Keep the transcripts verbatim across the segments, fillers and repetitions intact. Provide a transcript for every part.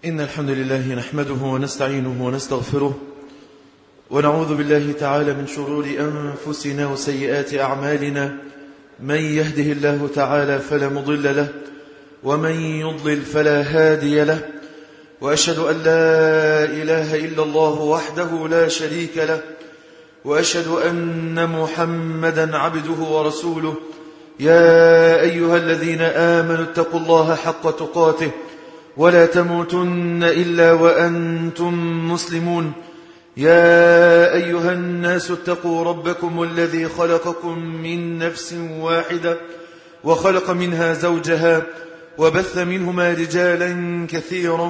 إن الحمد لله نحمده ونستعينه ونستغفره ونعوذ بالله تعالى من شرور أنفسنا وسيئات أعمالنا. من يهده الله تعالى فلا مضل له ومن يضلل فلا هادي له، وأشهد أن لا إله إلا الله وحده لا شريك له، وأشهد أن محمدا عبده ورسوله. يا أيها الذين آمنوا اتقوا الله حق تقاته ولا تموتن إلا وأنتم مسلمون. يا أيها الناس اتقوا ربكم الذي خلقكم من نفس واحدة وخلق منها زوجها وبث منهما رجالا كثيرا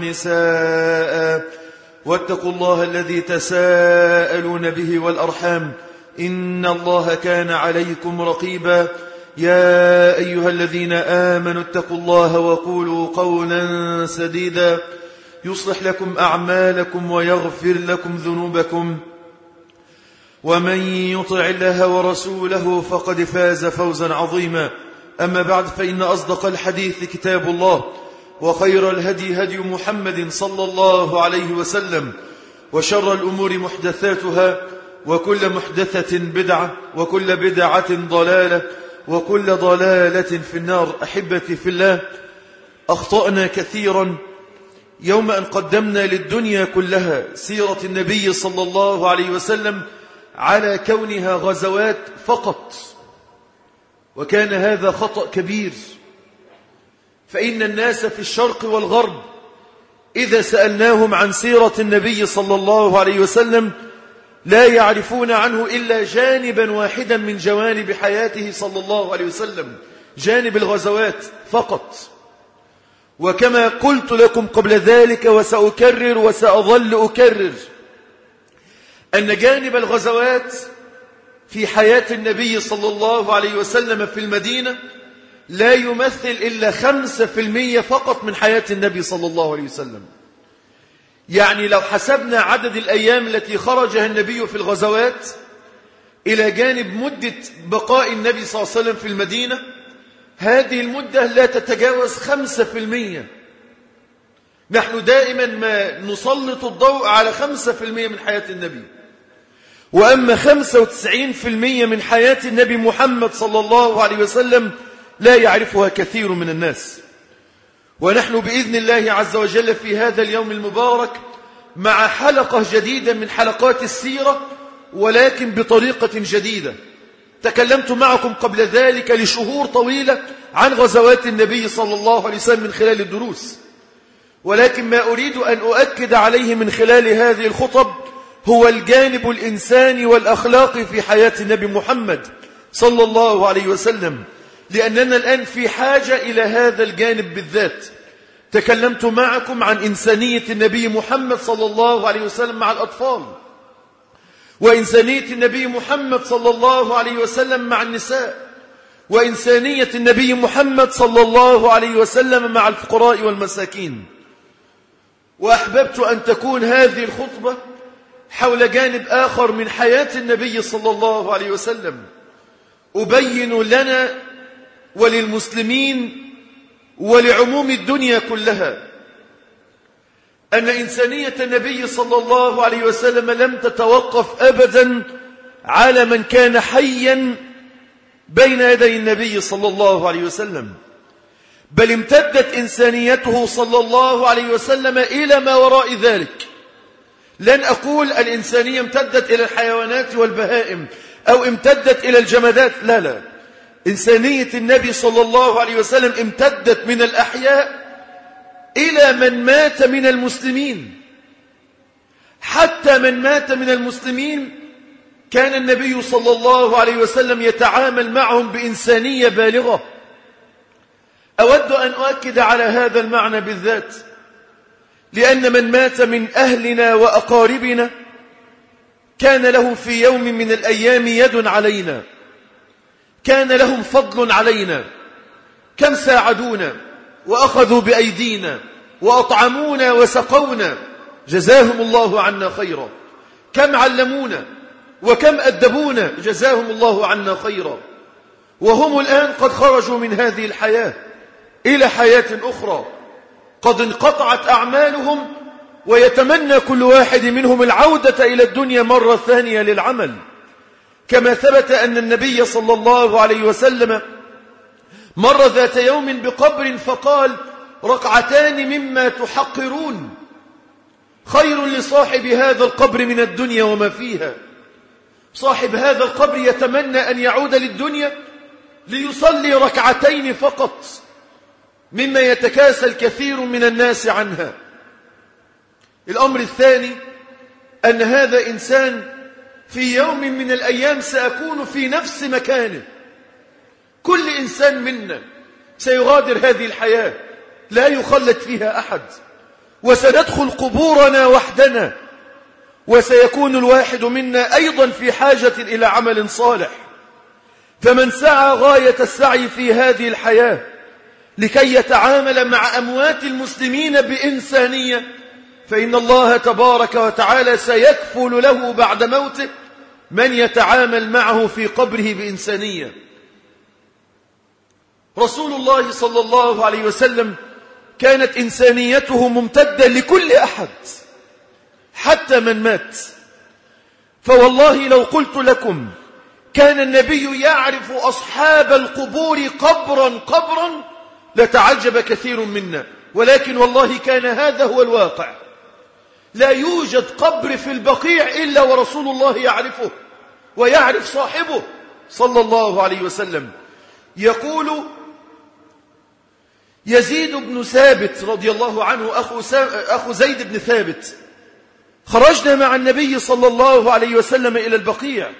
ونساء، واتقوا الله الذي تساءلون به والأرحام إن الله كان عليكم رقيبا. يا أيها الذين آمنوا اتقوا الله وقولوا قولا سديدا يصلح لكم أعمالكم ويغفر لكم ذنوبكم، ومن يطع الله ورسوله فقد فاز فوزا عظيما. أما بعد، فإن أصدق الحديث كتاب الله، وخير الهدي هدي محمد صلى الله عليه وسلم، وشر الأمور محدثاتها، وكل محدثة بدعة، وكل بدعة ضلالة، وكل ضلالة في النار. أحبتي في الله، أخطأنا كثيرا يوم أن قدمنا للدنيا كلها سيرة النبي صلى الله عليه وسلم على كونها غزوات فقط، وكان هذا خطأ كبير. فإن الناس في الشرق والغرب إذا سألناهم عن سيرة النبي صلى الله عليه وسلم لا يعرفون عنه إلا جانبا واحدا من جوانب حياته صلى الله عليه وسلم، جانب الغزوات فقط. وكما قلت لكم قبل ذلك وسأكرر وسأظل أكرر أن جانب الغزوات في حياة النبي صلى الله عليه وسلم في المدينة لا يمثل إلا خمسة في المية فقط من حياة النبي صلى الله عليه وسلم. يعني لو حسبنا عدد الأيام التي خرجها النبي في الغزوات إلى جانب مدة بقاء النبي صلى الله عليه وسلم في المدينة، هذه المدة لا تتجاوز خمسة في المية. نحن دائما ما نسلط الضوء على خمسة في المية من حياة النبي، وأما خمسة وتسعين في المية من حياة النبي محمد صلى الله عليه وسلم لا يعرفها كثير من الناس. ونحن بإذن الله عز وجل في هذا اليوم المبارك مع حلقة جديدة من حلقات السيرة، ولكن بطريقة جديدة. تكلمت معكم قبل ذلك لشهور طويلة عن غزوات النبي صلى الله عليه وسلم من خلال الدروس، ولكن ما أريد أن أؤكد عليه من خلال هذه الخطب هو الجانب الإنساني والأخلاقي في حياة النبي محمد صلى الله عليه وسلم، لأننا الآن في حاجة إلى هذا الجانب بالذات. تكلمت معكم عن إنسانية النبي محمد صلى الله عليه وسلم مع الأطفال، وإنسانية النبي محمد صلى الله عليه وسلم مع النساء، وإنسانية النبي محمد صلى الله عليه وسلم مع الفقراء والمساكين. وأحببت أن تكون هذه الخطبة حول جانب آخر من حياة النبي صلى الله عليه وسلم، أبين لنا وللمسلمين ولعموم الدنيا كلها أن إنسانية النبي صلى الله عليه وسلم لم تتوقف أبدا على من كان حيا بين يدي النبي صلى الله عليه وسلم، بل امتدت إنسانيته صلى الله عليه وسلم إلى ما وراء ذلك. لن أقول الإنسانية امتدت إلى الحيوانات والبهائم أو امتدت إلى الجمادات، لا لا، إنسانية النبي صلى الله عليه وسلم امتدت من الأحياء إلى من مات من المسلمين. حتى من مات من المسلمين كان النبي صلى الله عليه وسلم يتعامل معهم بإنسانية بالغة. أود أن أؤكد على هذا المعنى بالذات، لأن من مات من أهلنا وأقاربنا كان له في يوم من الأيام يد علينا، كان لهم فضل علينا، كم ساعدونا وأخذوا بأيدينا وأطعمونا وسقونا، جزاهم الله عنا خيرا. كم علمونا وكم أدبونا، جزاهم الله عنا خيرا. وهم الآن قد خرجوا من هذه الحياة إلى حياة أخرى، قد انقطعت أعمالهم، ويتمنى كل واحد منهم العودة إلى الدنيا مرة ثانية للعمل. كما ثبت أن النبي صلى الله عليه وسلم مر ذات يوم بقبر فقال: ركعتان مما تحقرون خير لصاحب هذا القبر من الدنيا وما فيها. صاحب هذا القبر يتمنى أن يعود للدنيا ليصلي ركعتين فقط، مما يتكاسل كثير من الناس عنها. الأمر الثاني أن هذا إنسان في يوم من الأيام سأكون في نفس مكانه. كل إنسان منا سيغادر هذه الحياة، لا يخلد فيها أحد، وسندخل قبورنا وحدنا، وسيكون الواحد منا أيضا في حاجة إلى عمل صالح. فمن سعى غاية السعي في هذه الحياة لكي يتعامل مع أموات المسلمين بإنسانية، فإن الله تبارك وتعالى سيكفل له بعد موته من يتعامل معه في قبره بإنسانية. رسول الله صلى الله عليه وسلم كانت إنسانيته ممتدة لكل أحد حتى من مات. فوالله لو قلت لكم كان النبي يعرف أصحاب القبور قبرا قبرا لتعجب كثير منا، ولكن والله كان هذا هو الواقع. لا يوجد قبر في البقيع إلا ورسول الله يعرفه ويعرف صاحبه صلى الله عليه وسلم. يقول يزيد بن ثابت رضي الله عنه أخو, أخو زيد بن ثابت: خرجنا مع النبي صلى الله عليه وسلم إلى البقيع،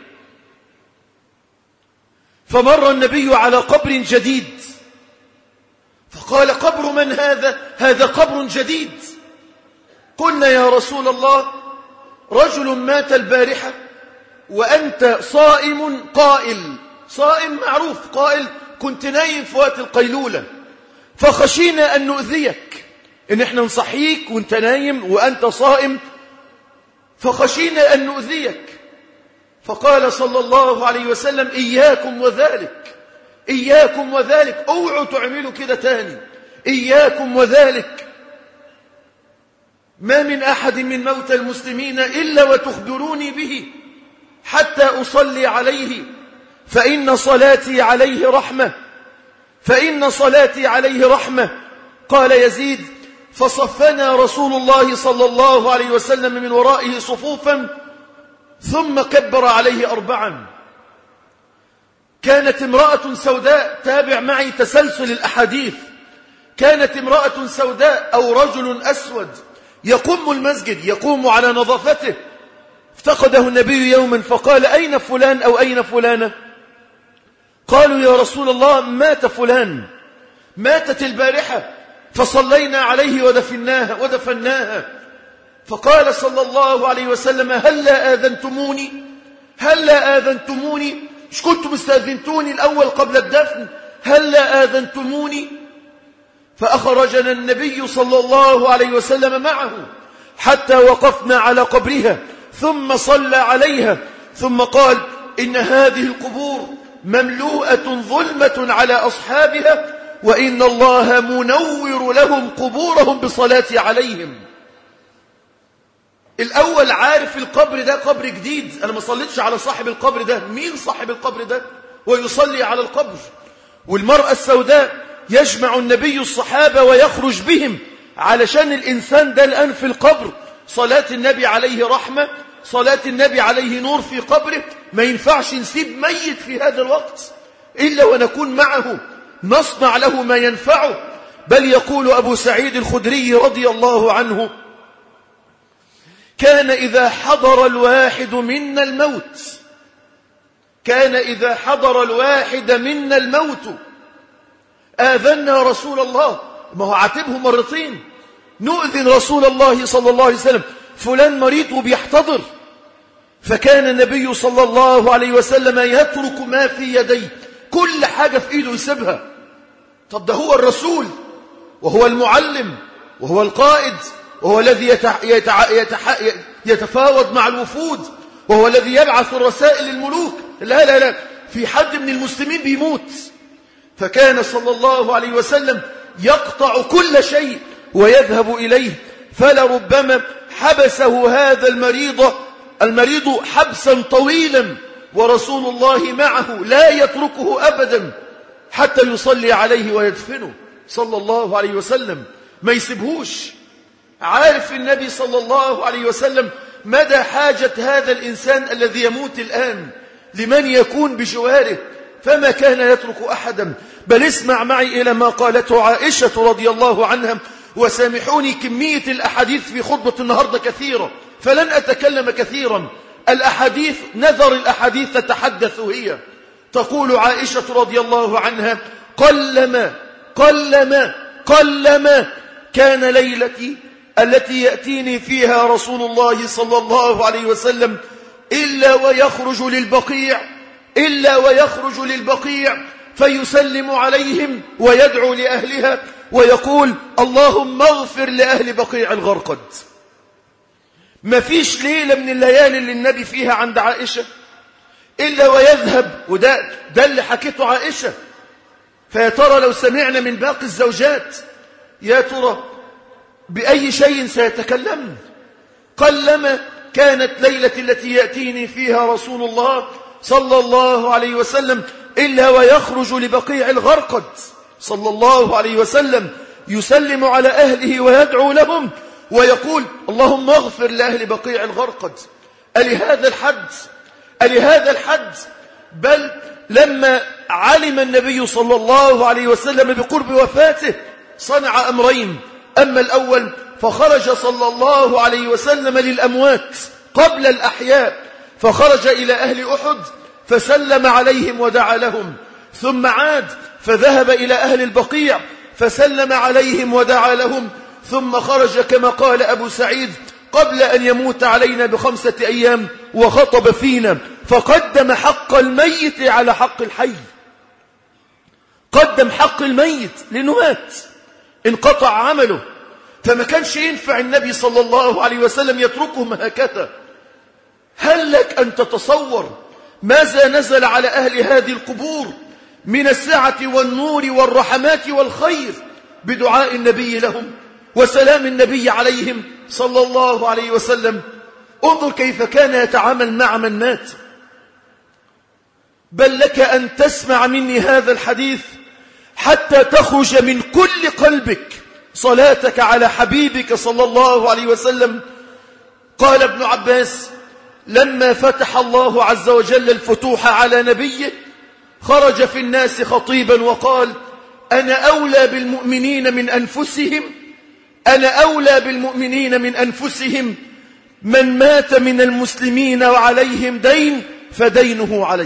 فمر النبي على قبر جديد، فقال: قبر من هذا؟ هذا قبر جديد. قلنا: يا رسول الله، رجل مات البارحة وأنت صائم قائل. صائم معروف، قائل كنت نايم في وقت القيلولة، فخشينا أن نؤذيك، إن إحنا نصحيك وأنت نايم وأنت صائم، فخشينا أن نؤذيك. فقال صلى الله عليه وسلم: إياكم وذلك، إياكم وذلك، اوعوا تعملوا كده تاني، إياكم وذلك. ما من أحد من موتى المسلمين إلا وتخبروني به حتى أصلي عليه، فإن صلاتي عليه رحمة، فإن صلاتي عليه رحمة. قال يزيد: فصفنا رسول الله صلى الله عليه وسلم من ورائه صفوفا، ثم كبر عليه أربعا. كانت امرأة سوداء، تابع معي تسلسل الأحاديث، كانت امرأة سوداء أو رجل أسود يقوم المسجد، يقوم على نظافته. افتقده النبي يوما فقال: أين فلان أو أين فلانة؟ قالوا: يا رسول الله، مات فلان، ماتت البارحة، فصلينا عليه ودفناها ودفناها. فقال صلى الله عليه وسلم: هلا آذنتموني، هلا آذنتموني، مش كنتم استأذنتوني الأول قبل الدفن؟ هلا آذنتموني. فأخرجنا النبي صلى الله عليه وسلم معه حتى وقفنا على قبرها، ثم صلى عليها، ثم قال: إن هذه القبور مملوءة ظلمة على أصحابها، وإن الله منور لهم قبورهم بصلاة عليهم. الأول عارف القبر ده قبر جديد، أنا ما صليتش على صاحب القبر ده، مين صاحب القبر ده؟ ويصلي على القبر. والمرأة السوداء يجمع النبي الصحابة ويخرج بهم علشان الإنسان ده الآن في القبر، صلاة النبي عليه رحمة، صلاة النبي عليه نور في قبره. ما ينفعش نسيب ميت في هذا الوقت إلا ونكون معه، نصنع له ما ينفعه. بل يقول أبو سعيد الخدري رضي الله عنه: كان إذا حضر الواحد منا الموت كان إذا حضر الواحد منا الموت آذنا رسول الله. ما هو عاتبه مرتين، نؤذن رسول الله صلى الله عليه وسلم، فلان مريض وبيحتضر. فكان النبي صلى الله عليه وسلم يترك ما في يديه، كل حاجة في إيده يسيبها. طب ده هو الرسول، وهو المعلم، وهو القائد، وهو الذي يتح... يتح... يتح... يتفاوض مع الوفود، وهو الذي يبعث الرسائل للملوك. لا لا لا، في حد من المسلمين بيموت. فكان صلى الله عليه وسلم يقطع كل شيء ويذهب إليه، فلربما حبسه هذا المريض المريض حبسا طويلا ورسول الله معه لا يتركه أبدا حتى يصلي عليه ويدفنه صلى الله عليه وسلم، ما يسيبهوش. عارف النبي صلى الله عليه وسلم مدى حاجة هذا الإنسان الذي يموت الآن لمن يكون بجواره، فما كان يترك أحدا. بل اسمع معي إلى ما قالته عائشة رضي الله عنها، وسامحوني كمية الأحاديث في خطبة النهاردة كثيرة فلن أتكلم كثيرا. الأحاديث نذر الأحاديث تتحدث هي. تقول عائشة رضي الله عنها: قلما قلما قلما كان ليلتي التي يأتيني فيها رسول الله صلى الله عليه وسلم إلا ويخرج للبقيع إلا ويخرج للبقيع فيسلم عليهم ويدعو لأهلها ويقول: اللهم اغفر لأهل بقيع الغرقد. ما فيش ليلة من الليالي اللي النبي فيها عند عائشة إلا ويذهب، وده ده اللي حكيته عائشة. فيا ترى لو سمعنا من باقي الزوجات يا ترى بأي شيء سيتكلمن؟ قلما كانت ليلة التي يأتيني فيها رسول الله صلى الله عليه وسلم إلا ويخرج لبقيع الغرقد صلى الله عليه وسلم يسلم على أهله ويدعو لهم ويقول: اللهم اغفر لأهل بقيع الغرقد. ألهذا الحد ألهذا الحد بل لما علم النبي صلى الله عليه وسلم بقرب وفاته صنع أمرين. أما الأول فخرج صلى الله عليه وسلم للأموات قبل الأحياء، فخرج إلى أهل أحد فسلم عليهم ودعا لهم، ثم عاد فذهب إلى أهل البقيع فسلم عليهم ودعا لهم، ثم خرج كما قال أبو سعيد قبل أن يموت علينا بخمسة أيام وخطب فينا، فقدم حق الميت على حق الحي. قدم حق الميت لأنه مات، انقطع عمله، فما كانش ينفع النبي صلى الله عليه وسلم يتركهم هكذا. هل لك أن تتصور ماذا نزل على أهل هذه القبور من السعة والنور والرحمات والخير بدعاء النبي لهم وسلام النبي عليهم صلى الله عليه وسلم؟ انظر كيف كان يتعامل مع من مات. بل لك أن تسمع مني هذا الحديث حتى تخرج من كل قلبك صلاتك على حبيبك صلى الله عليه وسلم. قال ابن عباس: لما فتح الله عز وجل الفتوح على نبيه خرج في الناس خطيبا وقال: أنا أولى بالمؤمنين من أنفسهم أنا أولى بالمؤمنين من أنفسهم من مات من المسلمين وعليهم دين فدينه عليه.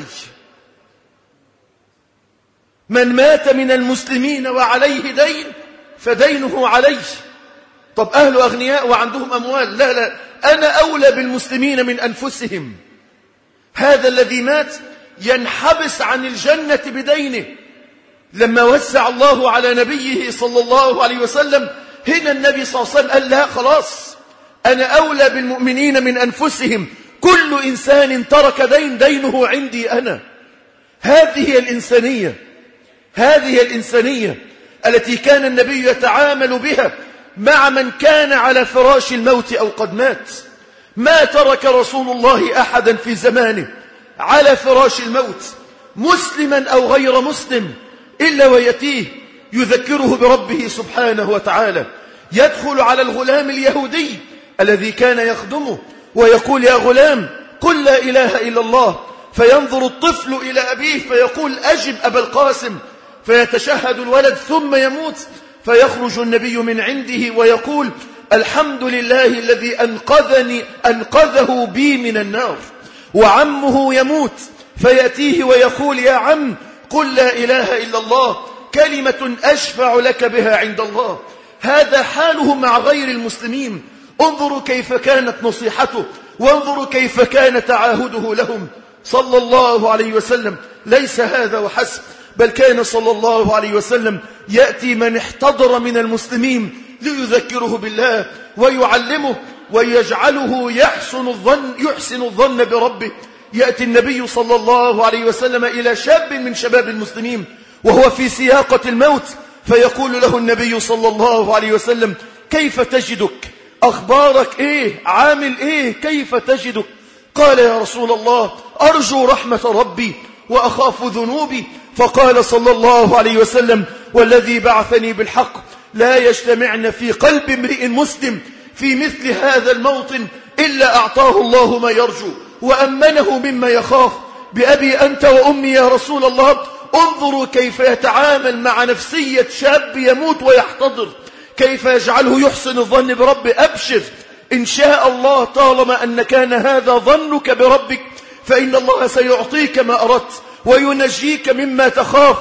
من مات من المسلمين وعليه دين فدينه عليه. طب أهل أغنياء وعندهم أموال؟ لا لا، أنا أولى بالمسلمين من أنفسهم. هذا الذي مات ينحبس عن الجنة بدينه. لما وسع الله على نبيه صلى الله عليه وسلم هنا النبي صلى الله عليه وسلم قال: لا خلاص، أنا أولى بالمؤمنين من أنفسهم، كل إنسان ترك دين دينه عندي أنا. هذه هي الإنسانية، هذه هي الإنسانية التي كان النبي يتعامل بها مع من كان على فراش الموت أو قد مات. ما ترك رسول الله أحدا في زمانه على فراش الموت مسلما أو غير مسلم إلا ويأتيه يذكره بربه سبحانه وتعالى. يدخل على الغلام اليهودي الذي كان يخدمه ويقول: يا غلام قل لا إله إلا الله. فينظر الطفل إلى أبيه فيقول: أجب أبا القاسم. فيتشهد الولد ثم يموت، فيخرج النبي من عنده ويقول: الحمد لله الذي أنقذني أنقذه بي من النار. وعمه يموت فيأتيه ويقول: يا عم قل لا إله إلا الله، كلمة أشفع لك بها عند الله. هذا حاله مع غير المسلمين. انظروا كيف كانت نصيحته، وانظروا كيف كان تعاهده لهم صلى الله عليه وسلم. ليس هذا وحسب، بل كان صلى الله عليه وسلم يأتي من احتضر من المسلمين ليذكره بالله ويعلمه ويجعله يحسن الظن يحسن الظن بربه. يأتي النبي صلى الله عليه وسلم إلى شاب من شباب المسلمين وهو في سياقة الموت، فيقول له النبي صلى الله عليه وسلم: كيف تجدك؟ أخبارك إيه؟ عامل إيه؟ كيف تجدك؟ قال يا رسول الله أرجو رحمة ربي وأخاف ذنوبي. فقال صلى الله عليه وسلم والذي بعثني بالحق لا يجتمعن في قلب امرئ مسلم في مثل هذا الموطن إلا أعطاه الله ما يرجو وأمنه مما يخاف. بأبي أنت وأمي يا رسول الله انظروا كيف يتعامل مع نفسية شاب يموت ويحتضر، كيف يجعله يحسن الظن برب. أبشر إن شاء الله طالما أن كان هذا ظنك بربك فإن الله سيعطيك ما أردت وينجيك مما تخاف.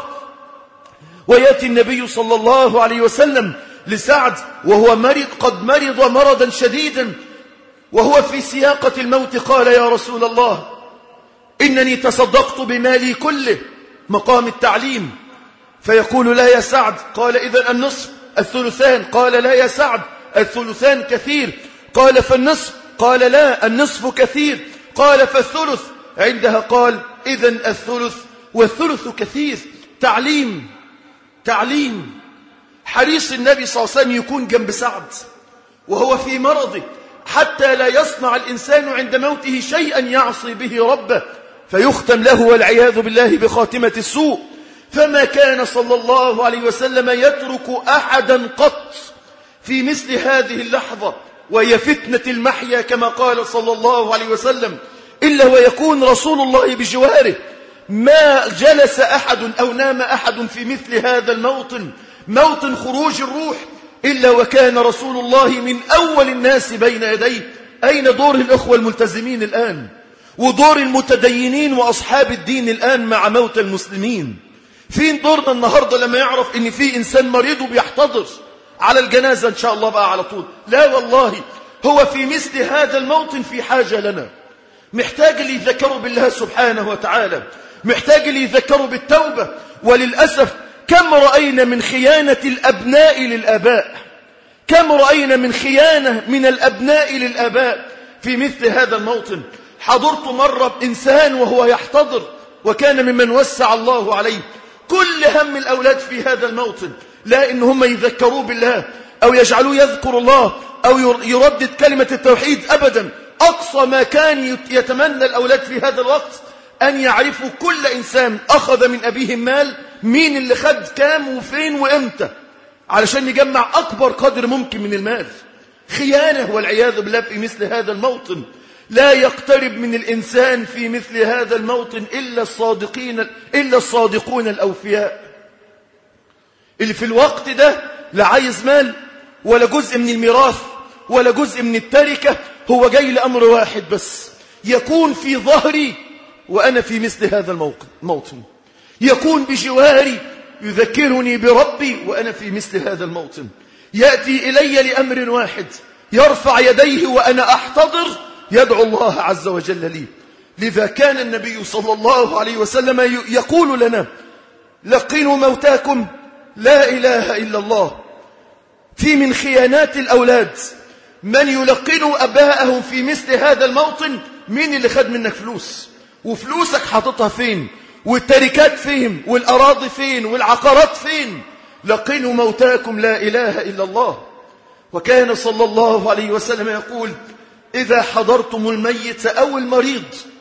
ويأتي النبي صلى الله عليه وسلم لسعد وهو مرض، قد مرض مرضا شديدا وهو في سياقة الموت، قال يا رسول الله إنني تصدقت بمالي كله، مقام التعليم. فيقول لا يا سعد، قال إذن النصف الثلثان، قال لا يا سعد الثلثان كثير، قال فالنصف، قال لا النصف كثير، قال فالثلث. عندها قال إذن الثلث والثلث كثير. تعليم تعليم حريص النبي صلى الله عليه وسلم يكون جنب سعد وهو في مرضه حتى لا يصنع الإنسان عند موته شيئا يعصي به ربه فيختم له والعياذ بالله بخاتمة السوء. فما كان صلى الله عليه وسلم يترك أحدا قط في مثل هذه اللحظة وهي فتنة المحيا كما قال صلى الله عليه وسلم إلا ويكون رسول الله بجواره. ما جلس أحد أو نام أحد في مثل هذا الموطن، موطن خروج الروح، إلا وكان رسول الله من أول الناس بين يديه. أين دور الأخوة الملتزمين الآن ودور المتدينين وأصحاب الدين الآن مع موت المسلمين؟ فين دورنا النهاردة لما يعرف إن في إنسان مريض وبيحتضر على الجنازة إن شاء الله بقى على طول؟ لا والله، هو في مثل هذا الموطن في حاجة لنا، محتاج اللي يذكروا بالله سبحانه وتعالى، محتاج اللي يذكروا بالتوبة. وللأسف كم رأينا من خيانة الأبناء للآباء، كم رأينا من خيانة من الأبناء للآباء في مثل هذا الموطن. حضرت مرة إنسان وهو يحتضر وكان ممن وسع الله عليه، كل هم الأولاد في هذا الموطن لا إن هم يذكروا بالله أو يجعلوا يذكر الله أو يردد كلمة التوحيد أبدا. أقصى ما كان يتمنى الأولاد في هذا الوقت أن يعرفوا كل إنسان أخذ من أبيهم مال، مين اللي خد كام وفين وإمتى، علشان يجمع أكبر قدر ممكن من المال. خيانة والعياذ بالله في مثل هذا الموطن. لا يقترب من الإنسان في مثل هذا الموطن إلا الصادقين إلا الصادقون الأوفياء اللي في الوقت ده لا عايز مال ولا جزء من الميراث ولا جزء من التركة، هو جاي لأمر واحد بس، يكون في ظهري وأنا في مثل هذا الموطن، يكون بجواري يذكرني بربي وأنا في مثل هذا الموطن، يأتي إلي لأمر واحد، يرفع يديه وأنا أحتضر يدعو الله عز وجل لي. لذا كان النبي صلى الله عليه وسلم يقول لنا لقنوا موتاكم لا إله إلا الله. في من خيانات الأولاد من يلقنوا أباءهم في مثل هذا الموطن، مين اللي خد منك فلوس وفلوسك حاططها فين والتركات فين والأراضي فين والعقارات فين؟ لقنوا موتاكم لا إله إلا الله. وكان صلى الله عليه وسلم يقول إذا حضرتم الميت أو المريض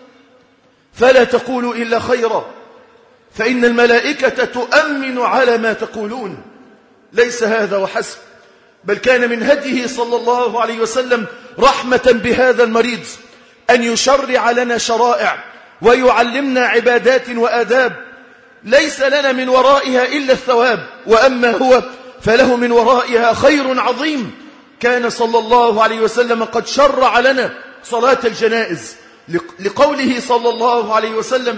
فلا تقولوا إلا خيرا فإن الملائكة تؤمن على ما تقولون. ليس هذا وحسب، بل كان من هديه صلى الله عليه وسلم رحمة بهذا المريض أن يشرع لنا شرائع ويعلمنا عبادات وآداب ليس لنا من ورائها إلا الثواب، وأما هو فله من ورائها خير عظيم. كان صلى الله عليه وسلم قد شرع لنا صلاة الجنائز لقوله صلى الله عليه وسلم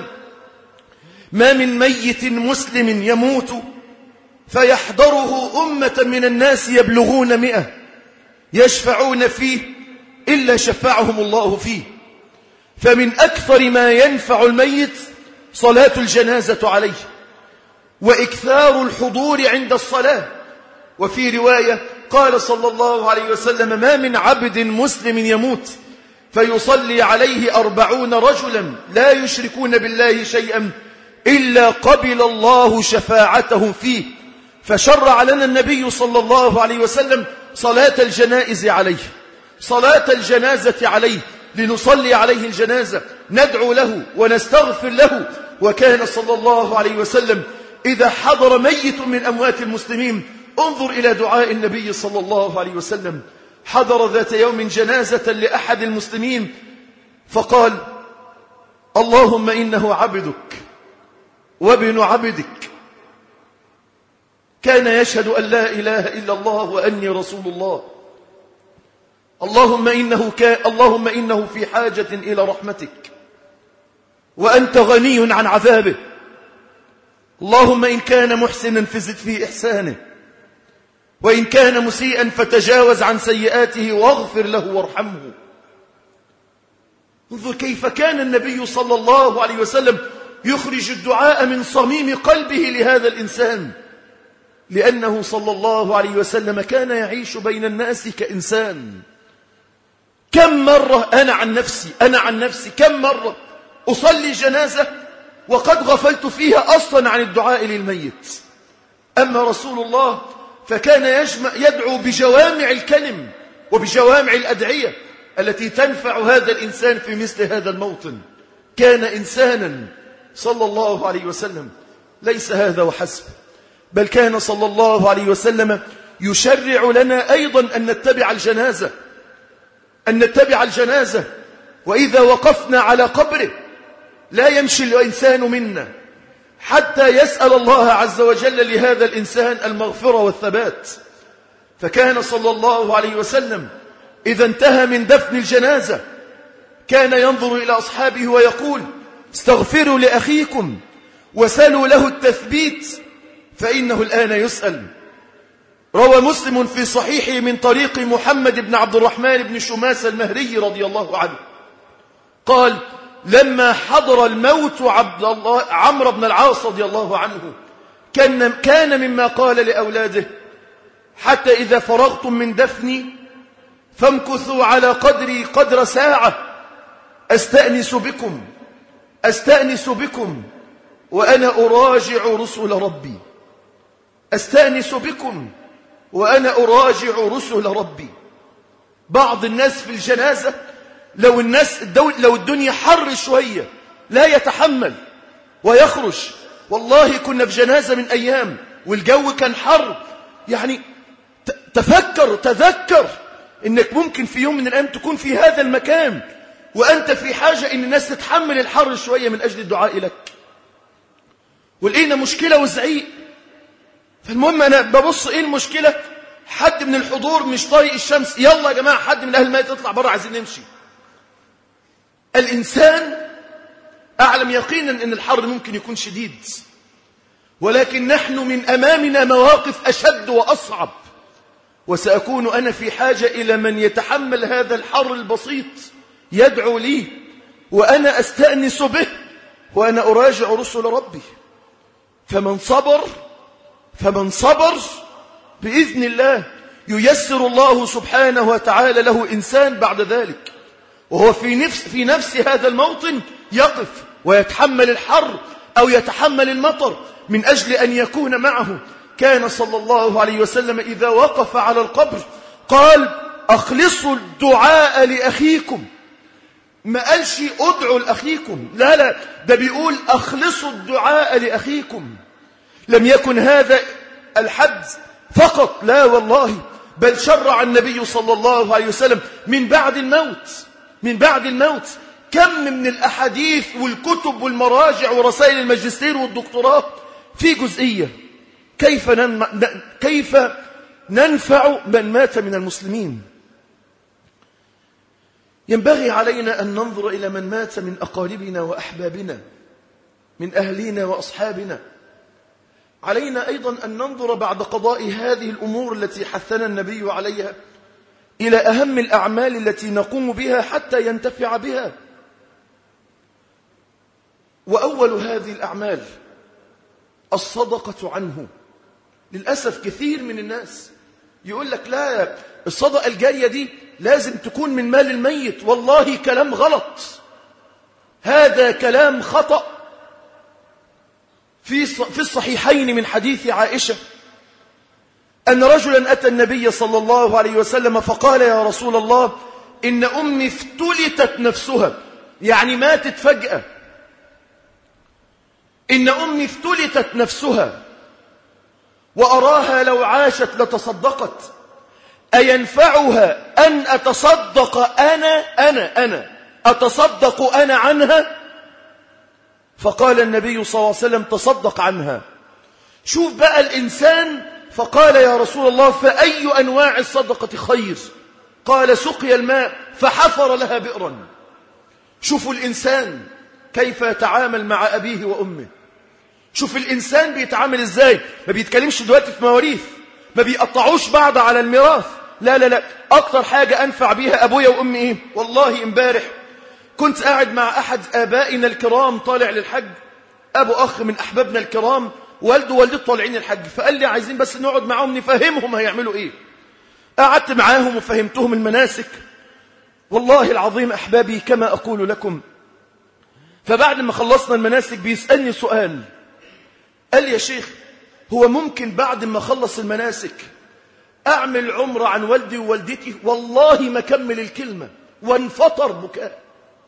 ما من ميت مسلم يموت فيحضره أمة من الناس يبلغون مئة يشفعون فيه إلا شفعهم الله فيه. فمن أكثر ما ينفع الميت صلاة الجنازة عليه وإكثار الحضور عند الصلاة. وفي رواية قال صلى الله عليه وسلم ما من عبد مسلم يموت فيصلي عليه أربعون رجلا لا يشركون بالله شيئا إلا قبل الله شفاعتهم فيه. فشرع لنا النبي صلى الله عليه وسلم صلاة الجنائز عليه، صلاة الجنازة عليه، لنصلي عليه الجنازة، ندعو له ونستغفر له. وكان صلى الله عليه وسلم إذا حضر ميت من أموات المسلمين، انظر إلى دعاء النبي صلى الله عليه وسلم. حضر ذات يوم جنازة لأحد المسلمين فقال: اللهم إنه عبدك وابن عبدك، كان يشهد أن لا إله إلا الله وأني رسول الله. اللهم إنه, كان اللهم إنه في حاجة إلى رحمتك وأنت غني عن عذابه. اللهم إن كان محسنا فزد في إحسانه، وإن كان مسيئا فتجاوز عن سيئاته واغفر له وارحمه. انظر كيف كان النبي صلى الله عليه وسلم يخرج الدعاء من صميم قلبه لهذا الإنسان، لأنه صلى الله عليه وسلم كان يعيش بين الناس كإنسان. كم مرة أنا عن نفسي أنا عن نفسي كم مرة أصلي جنازة وقد غفلت فيها أصلا عن الدعاء للميت. أما رسول الله فكان يجمع يدعو بجوامع الكلم وبجوامع الأدعية التي تنفع هذا الإنسان في مثل هذا الموطن. كان إنسانا صلى الله عليه وسلم. ليس هذا وحسب، بل كان صلى الله عليه وسلم يشرع لنا أيضا أن نتبع الجنازة أن نتبع الجنازة وإذا وقفنا على قبره لا يمشي الإنسان منا حتى يسأل الله عز وجل لهذا الإنسان المغفرة والثبات. فكان صلى الله عليه وسلم إذا انتهى من دفن الجنازة كان ينظر إلى أصحابه ويقول: استغفروا لأخيكم وسلوا له التثبيت فإنه الآن يسأل. روى مسلم في صحيحه من طريق محمد بن عبد الرحمن بن شماس المهري رضي الله عنه قال: لما حضر الموت عبد الله عمرو بن العاص رضي الله عنه كان, كان مما قال لأولاده: حتى إذا فرغتم من دفني فامكثوا على قدري قدر ساعة أستأنس بكم أستأنس بكم وأنا أراجع رسل ربي أستأنس بكم وأنا أراجع رسل ربي. بعض الناس في الجنازة لو الناس لو الدنيا حر شوية لا يتحمل ويخرج. والله كنا في جنازة من أيام والجو كان حر، يعني تفكر تذكر إنك ممكن في يوم من الأيام تكون في هذا المكان وأنت في حاجة إن الناس تتحمل الحر شوية من أجل الدعاء لك. ولقينا مشكلة وزعيق. فالمهم أنا ببص إيه المشكلة، حد من الحضور مش طايق الشمس، يلا يا جماعة حد من أهل الميت يطلع برا عايزين نمشي. الإنسان أعلم يقينا أن الحر ممكن يكون شديد، ولكن نحن من أمامنا مواقف أشد وأصعب، وسأكون أنا في حاجة إلى من يتحمل هذا الحر البسيط يدعو لي وأنا أستأنس به وأنا أراجع رسل ربي. فمن صبر فمن صبر بإذن الله ييسر الله سبحانه وتعالى له إنسان بعد ذلك وهو في نفس, في نفس هذا الموطن يقف ويتحمل الحر أو يتحمل المطر من أجل أن يكون معه. كان صلى الله عليه وسلم إذا وقف على القبر قال: أخلصوا الدعاء لأخيكم. ما قالش أدعوا لأخيكم، لا لا، ده بيقول أخلصوا الدعاء لأخيكم. لم يكن هذا الحد فقط، لا والله، بل شرع النبي صلى الله عليه وسلم من بعد الموت من بعد الموت كم من الأحاديث والكتب والمراجع ورسائل الماجستير والدكتوراه في جزئية كيف ننمع كيف ننفع من مات من المسلمين. ينبغي علينا أن ننظر إلى من مات من أقاربنا وأحبابنا من أهلنا وأصحابنا. علينا أيضا أن ننظر بعد قضاء هذه الأمور التي حثنا النبي عليها إلى أهم الأعمال التي نقوم بها حتى ينتفع بها. وأول هذه الأعمال الصدقة عنه. للأسف كثير من الناس يقول لك لا، الصدقة الجارية دي لازم تكون من مال الميت. والله كلام غلط، هذا كلام خطأ. في في الصحيحين من حديث عائشة أن رجلا أتى النبي صلى الله عليه وسلم فقال يا رسول الله إن أمي افتلتت نفسها، يعني ماتت فجأة. إن أمي افتلتت نفسها وأراها لو عاشت لتصدقت، أينفعها أن أتصدق أنا أنا أنا أتصدق أنا عنها؟ فقال النبي صلى الله عليه وسلم تصدق عنها. شوف بقى الإنسان، فقال يا رسول الله فأي أنواع الصدقة خير؟ قال سقي الماء فحفر لها بئرا. شوفوا الإنسان كيف يتعامل مع أبيه وأمه. شوف الإنسان بيتعامل إزاي. ما بيتكلمش دلوقتي في مواريث، ما بيقطعوش بعض على الميراث، لا لا لا. أكتر حاجة أنفع بيها أبويا وأمي إيه؟ والله امبارح كنت قاعد مع أحد آبائنا الكرام طالع للحج، أبو أخ من أحبابنا الكرام، والده ووالدته طالعين الحج، فقال لي عايزين بس نقعد معاهم نفهمهم هيعملوا إيه. قعدت معاهم وفهمتهم المناسك. والله العظيم أحبابي كما أقول لكم، فبعد ما خلصنا المناسك بيسألني سؤال، قال يا شيخ هو ممكن بعد ما خلص المناسك أعمل عمرة عن والدي ووالدتي؟ والله ما كمل الكلمة وانفطر بكاء،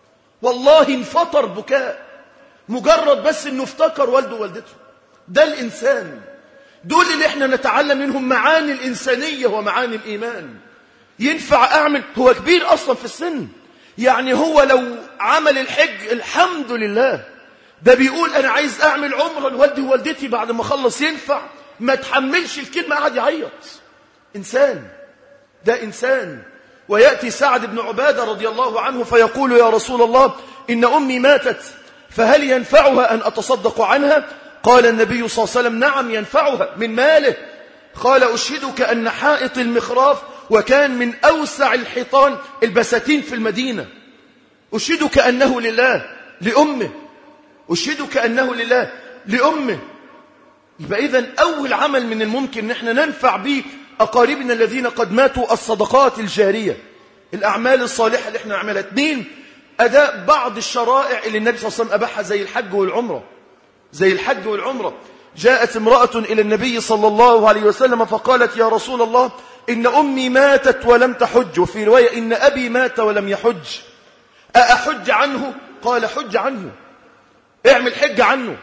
والله انفطر بكاء، مجرد بس انه افتكر والده ووالدته. ده الإنسان، دول اللي احنا نتعلم منهم معاني الإنسانية ومعاني الإيمان. ينفع أعمل؟ هو كبير أصلا في السن، يعني هو لو عمل الحج الحمد لله. ده بيقول أنا عايز أعمل عمرة لوالدي ووالدتي بعد ما خلص. ينفع؟ ما تحملش الكلمة، قاعد يعيط. إنسان، ده إنسان. ويأتي سعد بن عبادة رضي الله عنه فيقول يا رسول الله إن أمي ماتت فهل ينفعها أن أتصدق عنها؟ قال النبي صلى الله عليه وسلم نعم ينفعها، من ماله. قال أشهدك أن حائط المخراف، وكان من أوسع الحيطان البساتين في المدينة، أشهدك أنه لله لأمه، أشهدك أنه لله لأمه. يبقى إذن أول عمل من الممكن أن احنا ننفع به أقاربنا الذين قد ماتوا الصدقات الجارية، الأعمال الصالحة اللي احنا نعملها. اثنين، أداء بعض الشرائع اللي النبي صلى الله عليه وسلم أباحها زي الحج والعمرة، زي الحج والعمرة. جاءت امرأة إلى النبي صلى الله عليه وسلم فقالت يا رسول الله إن أمي ماتت ولم تحج، وفي رواية إن أبي مات ولم يحج، أأحج عنه؟ قال حج عنه، اعمل حج عنه.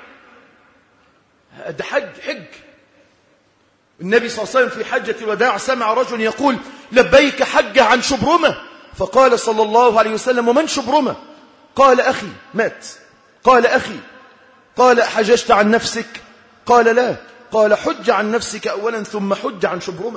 ده حج حج. النبي صلى الله عليه وسلم في حجة الوداع سمع رجل يقول لبيك حج عن شبرمة، فقال صلى الله عليه وسلم ومن شبرمة؟ قال أخي مات. قال أخي. قال حججت عن نفسك؟ قال لا. قال حج عن نفسك أولا ثم حج عن شبرمة.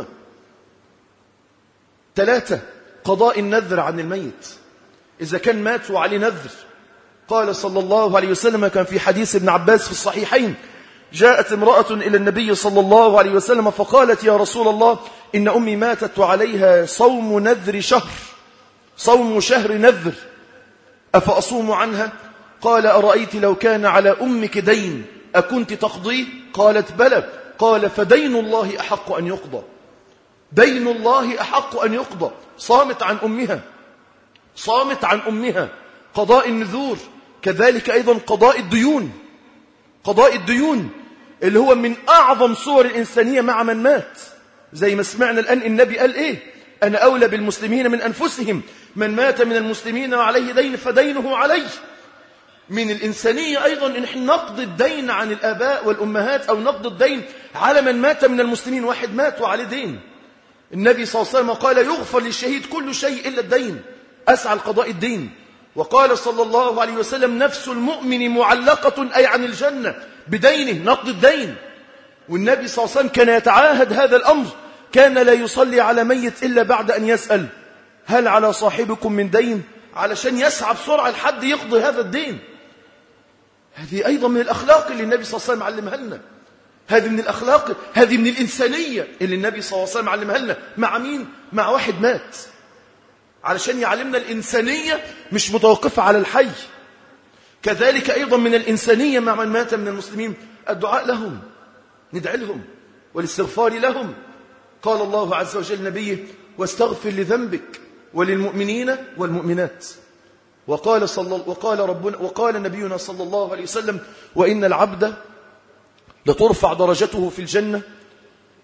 ثلاثة، قضاء النذر عن الميت إذا كان مات وعليه نذر. قال صلى الله عليه وسلم كان في حديث ابن عباس في الصحيحين، جاءت امرأة إلى النبي صلى الله عليه وسلم فقالت يا رسول الله إن أمي ماتت وعليها صوم نذر شهر، صوم شهر نذر، أفأصوم عنها؟ قال أرأيت لو كان على أمك دين أكنت تقضيه؟ قالت بلى. قال فدين الله أحق أن يقضى، دين الله أحق أن يقضى. صامت عن أمها، صامت عن أمها. قضاء النذور، كذلك أيضا قضاء الديون، قضاء الديون اللي هو من أعظم صور الإنسانية مع من مات. زي ما سمعنا الآن النبي قال إيه؟ أنا أولى بالمسلمين من أنفسهم، من مات من المسلمين وعليه دين فدينه عليه. من الإنسانية أيضا إن احنا نقضي الدين عن الآباء والأمهات، أو نقضي الدين على من مات من المسلمين. واحد مات وعليه دين، النبي صلى الله عليه وسلم قال يغفر للشهيد كل شيء إلا الدين، أسعى القضاء الدين. وقال صلى الله عليه وسلم نفس المؤمن معلقة أي عن الجنة بدينه، نقض الدين. والنبي صلى الله عليه وسلم كان يتعاهد هذا الأمر، كان لا يصلي على ميت إلا بعد أن يسأل هل على صاحبكم من دين، علشان يسعى بسرعة لحد يقضي هذا الدين. هذه أيضا من الأخلاق اللي النبي صلى الله عليه وسلم علمها لنا، هذه من الأخلاق، هذه من الإنسانية اللي النبي صلى الله عليه وسلم علمها لنا. مع مين؟ مع واحد مات، علشان يعلمنا الإنسانية مش متوقفة على الحي. كذلك أيضا من الإنسانية مع من مات من المسلمين الدعاء لهم، ندعي لهم والاستغفار لهم. قال الله عز وجل نبيه واستغفر لذنبك وللمؤمنين والمؤمنات. وقال, صلى وقال, ربنا وقال نبينا صلى الله عليه وسلم وإن العبد لترفع درجته في الجنة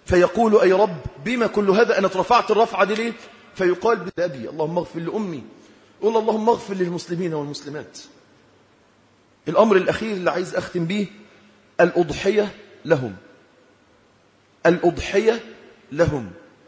فيقول أي رب بما كل هذا أنا اترفعت الرفعة دي ليه؟ فيقال بأبي اللهم اغفر لأمي، قول اللهم اغفر للمسلمين والمسلمات. الأمر الأخير اللي عايز أختم به الأضحية لهم. الأضحية لهم.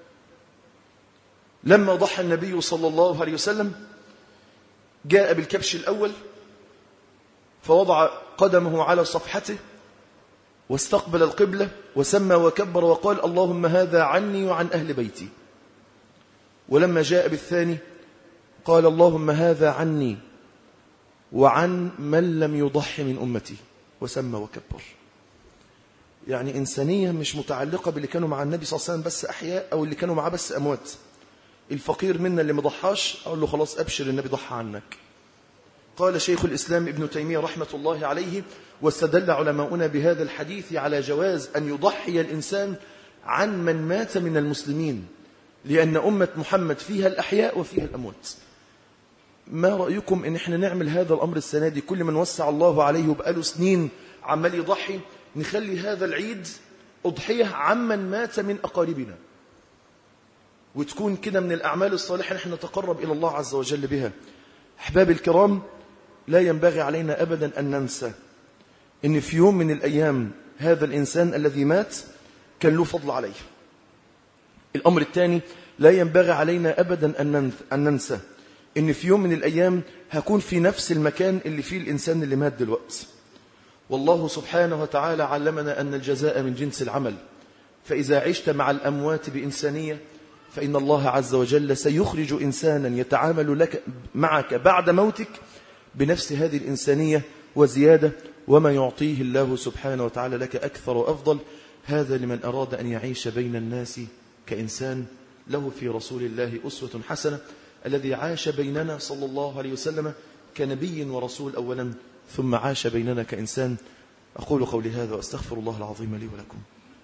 لما ضحى النبي صلى الله عليه وسلم جاء بالكبش الأول فوضع قدمه على صفحته واستقبل القبلة وسمى وكبر وقال اللهم هذا عني وعن أهل بيتي. ولما جاء بالثاني قال اللهم هذا عني وعن من لم يضحي من أمتي وسمى وكبر. يعني إنسانية مش متعلقة باللي كانوا مع النبي صلى الله عليه وسلم بس أحياء أو اللي كانوا معاه بس أموات. الفقير منا اللي مضحاش أقول له خلاص أبشر النبي ضحى عنك. قال شيخ الإسلام ابن تيمية رحمة الله عليه واستدل علماؤنا بهذا الحديث على جواز أن يضحي الإنسان عن من مات من المسلمين، لأن أمة محمد فيها الأحياء وفيها الأموات. ما رأيكم إن إحنا نعمل هذا الأمر السنة دي؟ كل من وسع الله عليه وبقاله سنين عمال يضحي نخلي هذا العيد أضحية عمن مات من أقاربنا، وتكون كده من الأعمال الصالحة نحن نتقرب إلى الله عز وجل بها. أحباب الكرام، لا ينبغي علينا أبدا أن ننسى إن في يوم من الأيام هذا الإنسان الذي مات كان له فضل عليه. الأمر الثاني، لا ينبغي علينا أبدا أن ننسى إن في يوم من الأيام هكون في نفس المكان اللي فيه الإنسان اللي مات دلوقتي. والله سبحانه وتعالى علمنا أن الجزاء من جنس العمل، فإذا عشت مع الأموات بإنسانية فإن الله عز وجل سيخرج إنسانا يتعامل لك معك بعد موتك بنفس هذه الإنسانية وزيادة، وما يعطيه الله سبحانه وتعالى لك أكثر وأفضل. هذا لمن أراد أن يعيش بين الناس كإنسان له في رسول الله أسوة حسنة، الذي عاش بيننا صلى الله عليه وسلم كنبي ورسول أولا، ثم عاش بيننا كإنسان. أقول قولي هذا وأستغفر الله العظيم لي ولكم.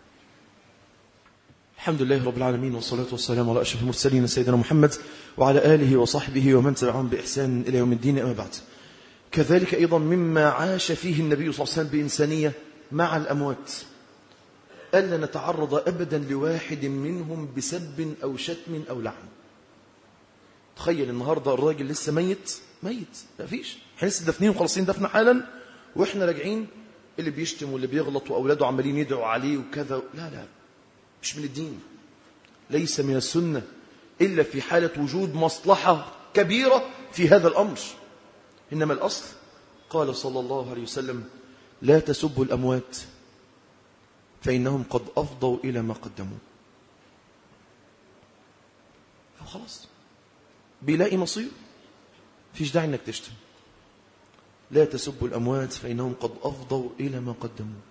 الحمد لله رب العالمين، والصلاة والسلام على أشرف المرسلين سيدنا محمد وعلى آله وصحبه ومن تبعهم بإحسان إلى يوم الدين، أما بعد. كذلك أيضا مما عاش فيه النبي صلى الله عليه وسلم بإنسانية مع الأموات ألا نتعرض أبدا لواحد منهم بسب أو شتم أو لعن. تخيل النهاردة الراجل لسه ميت ميت ما فيش، احنا لسه دفنين وخلصين دفن حالا وإحنا راجعين اللي بيشتم واللي بيغلط وأولاده عمالين يدعوا عليه وكذا. لا لا، مش من الدين، ليس من السنة إلا في حالة وجود مصلحة كبيرة في هذا الأمر. إنما الأصل قال صلى الله عليه وسلم لا تسبوا الأموات فإنهم قد أفضوا إلى ما قدموا. خلاص بيلاقي مصير، فيش داعي انك تشتم. لا تسبوا الأموات فإنهم قد أفضوا إلى ما قدموا.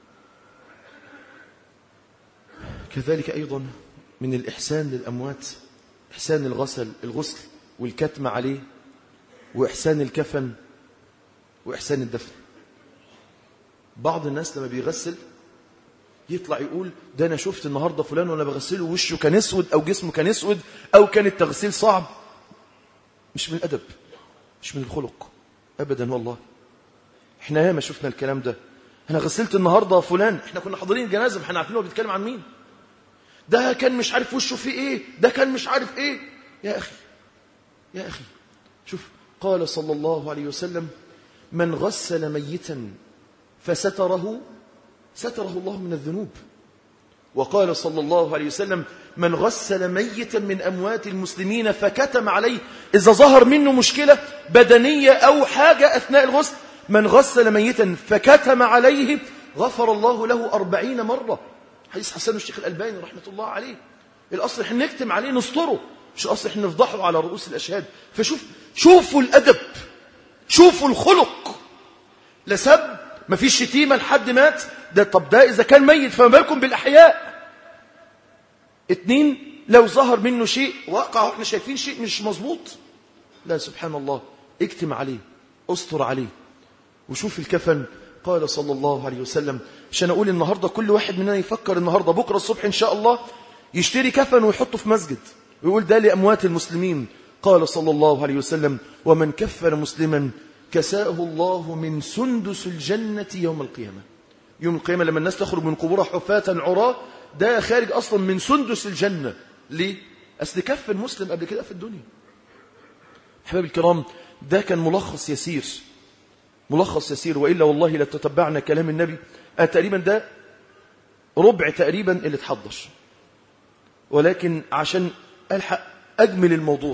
كذلك أيضا من الإحسان للأموات إحسان الغسل الغسل والكتم عليه، وإحسان الكفن، وإحسان الدفن. بعض الناس لما بيغسل يطلع يقول ده أنا شفت النهاردة فلان وأنا بغسله وشه كان اسود أو جسمه كان اسود أو كان التغسيل صعب. مش من الأدب، مش من الخلق أبدا. والله احنا ياما شفنا الكلام ده. أنا غسلت النهاردة فلان، احنا كنا حاضرين الجنازة، احنا عارفين هو بيتكلم عن مين. ده كان مش عارف وشه فيه ايه، ده كان مش عارف ايه. يا أخي يا أخي شوف، قال صلى الله عليه وسلم من غسل ميتا فستره ستره الله من الذنوب. وقال صلى الله عليه وسلم من غسل ميتا من أموات المسلمين فكتم عليه، إذا ظهر منه مشكلة بدنية أو حاجة أثناء الغسل، من غسل ميتا فكتم عليه غفر الله له أربعين مرة. حديث حسن الشيخ الألباني رحمة الله عليه. الأصل احنا نكتم عليه نستره، مش الأصل احنا نفضحه على رؤوس الأشهاد. فشوف شوفوا الأدب، شوفوا الخلق. لا سب، ما فيش شتيمة لحد مات ده. طب ده إذا كان ميت فما بالكم بالأحياء. اتنين، لو ظهر منه شيء وقع واحنا شايفين شيء مش مظبوط، لا سبحان الله اكتم عليه، استر عليه. وشوف الكفن، قال صلى الله عليه وسلم، عشان أقول النهاردة كل واحد مننا يفكر النهاردة بكرة الصبح إن شاء الله يشتري كفن ويحطه في مسجد ويقول ده لأموات المسلمين. قال صلى الله عليه وسلم ومن كفن مسلما كساه الله من سندس الجنة يوم القيامة. يوم القيامة لما الناس تخرج من قبورها حفاة عراة ده خارج أصلا من سندس الجنة. ليه؟ أصل كف المسلم قبل كده في الدنيا. أحباب الكرام، ده كان ملخص يسير، ملخص يسير، وإلا والله لتتبعنا كلام النبي. أنا تقريبا ده ربع تقريبا اللي اتحضر، ولكن عشان ألحق أجمل الموضوع.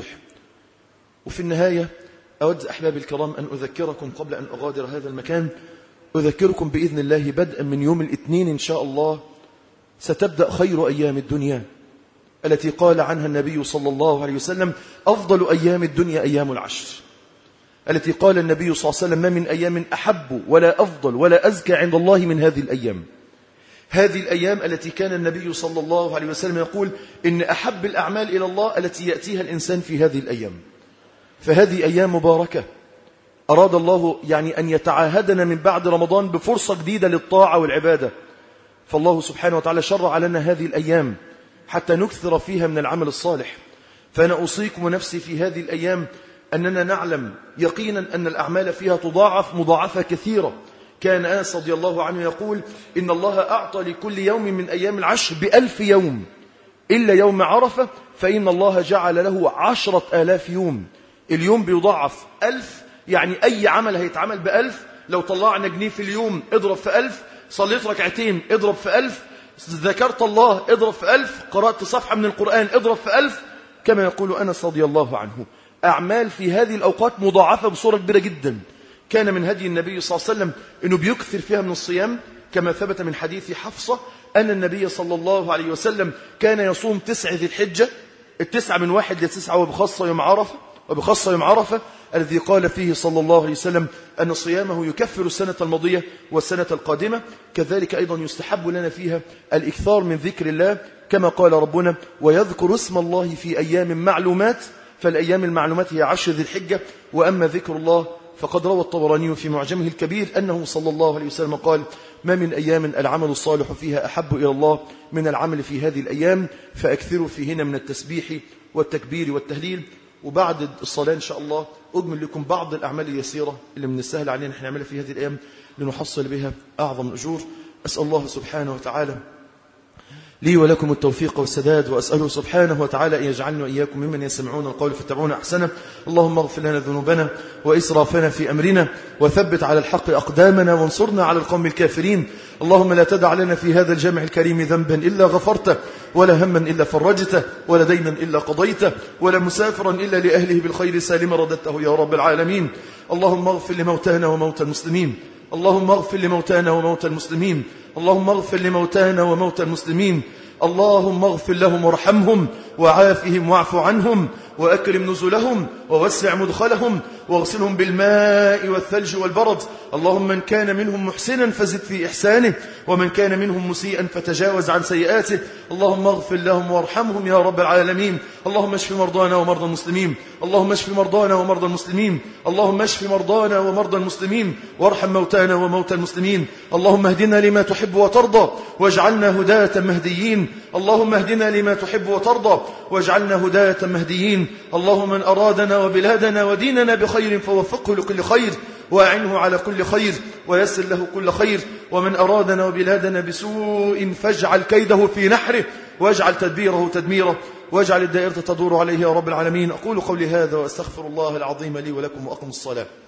وفي النهاية أود أحباب الكرام أن أذكركم قبل أن أغادر هذا المكان، أذكركم بإذن الله بدءا من يوم الاثنين إن شاء الله ستبدأ خير أيام الدنيا التي قال عنها النبي صلى الله عليه وسلم أفضل أيام الدنيا أيام العشر، التي قال النبي صلى الله عليه وسلم ما من أيام أحب ولا أفضل ولا أزكى عند الله من هذه الأيام. هذه الأيام التي كان النبي صلى الله عليه وسلم يقول إن أحب الأعمال إلى الله التي يأتيها الإنسان في هذه الأيام. فهذه أيام مباركة أراد الله يعني أن يتعاهدنا من بعد رمضان بفرصة جديدة للطاعة والعبادة. فالله سبحانه وتعالى شرع لنا هذه الأيام حتى نكثر فيها من العمل الصالح. فأنا أوصيكم ونفسي في هذه الأيام أننا نعلم يقينا أن الأعمال فيها تضاعف مضاعفة كثيرة. كان أنس رضي الله عنه يقول إن الله أعطى لكل يوم من أيام العشر بألف يوم إلا يوم عرفة فإن الله جعل له عشرة آلاف يوم. اليوم بيضاعف ألف، يعني أي عمل هيتعمل بألف. لو طلعنا جنيه في اليوم اضرب في ألف، صليت ركعتين اضرب في ألف، ذكرت الله اضرب في ألف، قرأت صفحة من القرآن اضرب في ألف. كما يقول أنس رضي الله عنه أعمال في هذه الأوقات مضاعفة بصورة كبيرة جدا. كان من هدي النبي صلى الله عليه وسلم أنه بيكثر فيها من الصيام، كما ثبت من حديث حفصة أن النبي صلى الله عليه وسلم كان يصوم تسع ذي الحجة، التسعة من واحد لتسعة، وبخاصة يوم عرفة، وبخاصة يوم عرفة الذي قال فيه صلى الله عليه وسلم أن صيامه يكفر السنة الماضية والسنة القادمة. كذلك أيضا يستحب لنا فيها الإكثار من ذكر الله، كما قال ربنا ويذكر اسم الله في أيام معلومات. فالأيام المعلومات هي عشر ذي الحجة. وأما ذكر الله فقد روى الطبراني في معجمه الكبير أنه صلى الله عليه وسلم قال ما من أيام العمل الصالح فيها أحب إلى الله من العمل في هذه الأيام، فأكثروا فيهن من التسبيح والتكبير والتهليل. وبعد الصلاة إن شاء الله أجمل لكم بعض الأعمال اليسيرة اللي من السهل علينا نحن نعملها في هذه الأيام لنحصل بها أعظم الأجور. أسأل الله سبحانه وتعالى لي ولكم التوفيق والسداد، وأسأله سبحانه وتعالى أن يجعلنا وإياكم ممن يسمعون القول فاتبعون أحسنه. اللهم اغفر لنا ذنوبنا وإسرافنا في أمرنا، وثبت على الحق أقدامنا، وانصرنا على القوم الكافرين. اللهم لا تدع لنا في هذا الجامع الكريم ذنبا إلا غفرته، ولا هما إلا فرجته، ولا دينا إلا قضيته، ولا مسافرا إلا لأهله بالخير سالما رددته يا رب العالمين. اللهم اغفر لموتانا وموتى المسلمين، اللهم اغفر لموتانا وموتى المسلمين، اللهم اغفر لموتانا وموتى المسلمين. اللهم اغفر لهم وارحمهم وعافهم واعف عنهم وأكرم نزلهم ووسع مدخلهم واغسلهم بالماء والثلج والبرد. اللهم من كان منهم محسنا فزد في إحسانه، ومن كان منهم مسيئا فتجاوز عن سيئاته. اللهم اغفر لهم وارحمهم يا رب العالمين. اللهم اشف مرضانا ومرضى المسلمين، اللهم اشف مرضانا ومرضى المسلمين، اللهم اشف مرضانا ومرضى المسلمين، وارحم موتانا وموتى المسلمين. اللهم اهدنا لما تحب وترضى واجعلنا هداة مهديين. اللهم اهدنا لما تحب وترضى واجعلنا هداة مهديين. اللهم من أرادنا وبلادنا وديننا بخير فوفقه لكل خير، وأعنه على كل خير، ويسر له كل خير. ومن أرادنا وبلادنا بسوء فاجعل كيده في نحره، واجعل تدبيره تدميره، واجعل الدائرة تدور عليه يا رب العالمين. أقول قولي هذا وأستغفر الله العظيم لي ولكم، وأقم الصلاة.